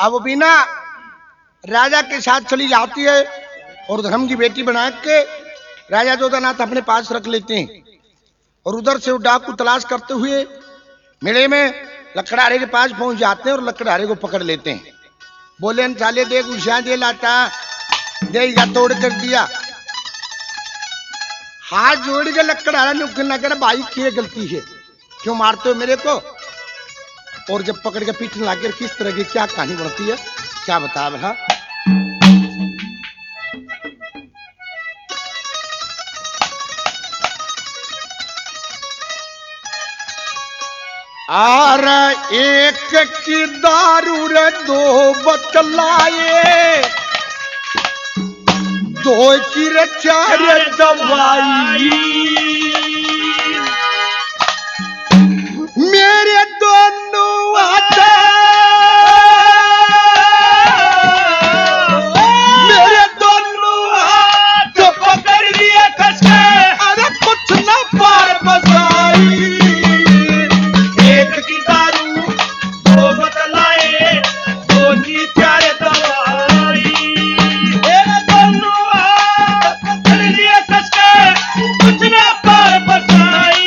अब वो बीना राजा के साथ चली जाती है और धर्म की बेटी बना के राजा जोधानाथ अपने पास रख लेते हैं। और उधर से वो डाकू तलाश करते हुए मेले में लकड़हारे के पास पहुंच जाते हैं और लकड़हारे को पकड़ लेते हैं। बोले साले देख उषा दे लाता देगा तोड़ कर दिया। हाथ जोड़ के लकड़हारा ने उकलना कर भाई क्या गलती है, क्यों मारते हो मेरे को। और जब पकड़ के पीछे लाकर किस तरह की क्या कहानी बढ़ती है क्या बता भला। आर एक की दारू रे दो बतलाए, दो की रे चार दवाई, मेरे दोनों हाथ मेरे दोनों हाथ पकड़ लिए कसके, अरे कुछ न पार बसाई। एक की दारू दो बतलाए, दो की चार दवाई, मेरे दोनों हाथ पकड़ लिए कसके, कुछ न पार बसाई।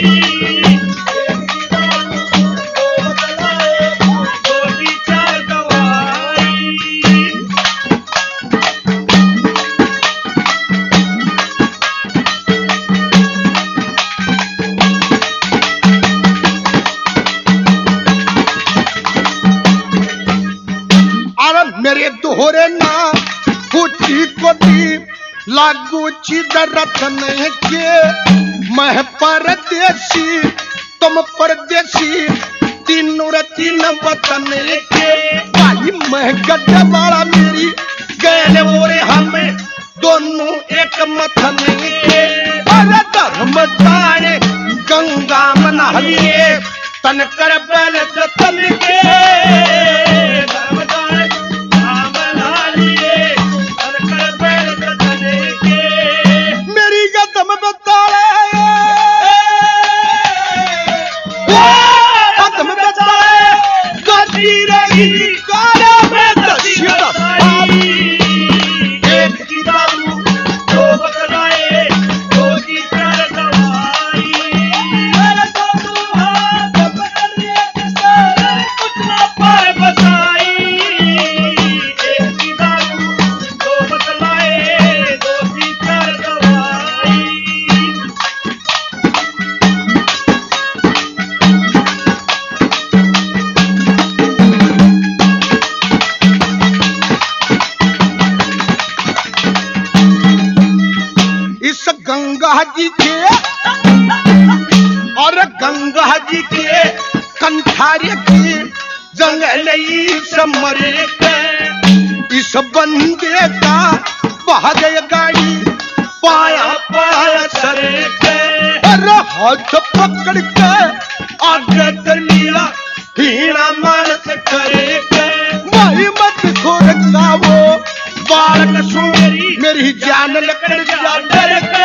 मेरे दोहरे ना फूटी को दी लागू चिदर रतन के, मैं परदेसी तुम परदेसी तीनों रे तीन वतन के। भाई मैं गड्ढा वाला मेरी गैल मोरे हमें दोनों एक मथन के। अरे धर्म तारे गंगा मना लिए तन कर बैल जतन के, धर्म तारे गंगा जी के और गंगा जी के कंठारे की जंगली समरे के, इस बंदे का बह गई गाड़ी पाया पाया सरे के। अरे हाथ पकड़ के आगे कर लिया हीरा मानस करे के, वही मत खोर का वो बालक सो मेरी जान लकड़ जा डर के।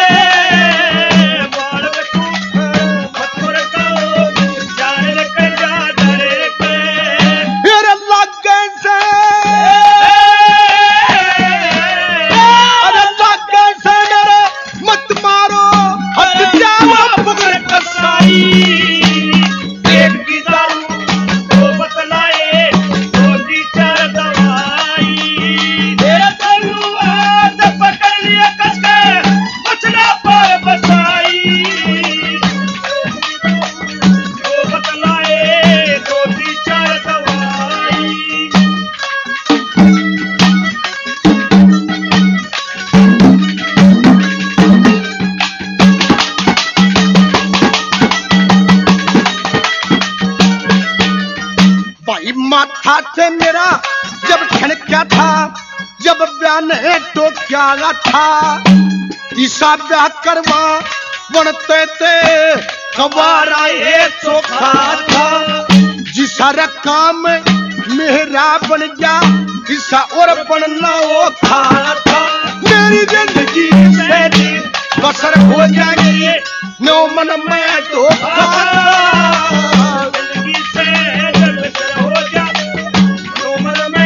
माथा से मेरा जब ठनका था, जब बयान है तो क्या था, ईसा ब्याह करवा बनते थे कबारा ये चोखा था। जिसा काम मेरा बन गया ईसा और बनना वो था। मेरी जिंदगी से बसर हो जाएगी नो मन में तो जिंदगी से बसर हो जाए नो मन में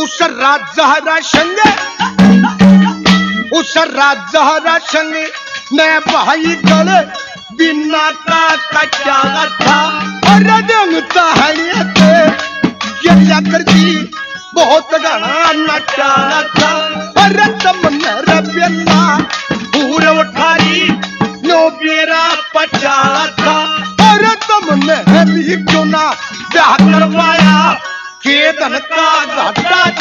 उस राजहरा संग उस राजहरा संग मैं भाई गले बिना का कच्चा था और रंगता है ये करती बहुत गाना नचा था और तमन्ना रबियल्ला पूरे उठाई नो बेरा पचा था और तुमने भी क्यों ना ब्याह करवाया केतन का घाटा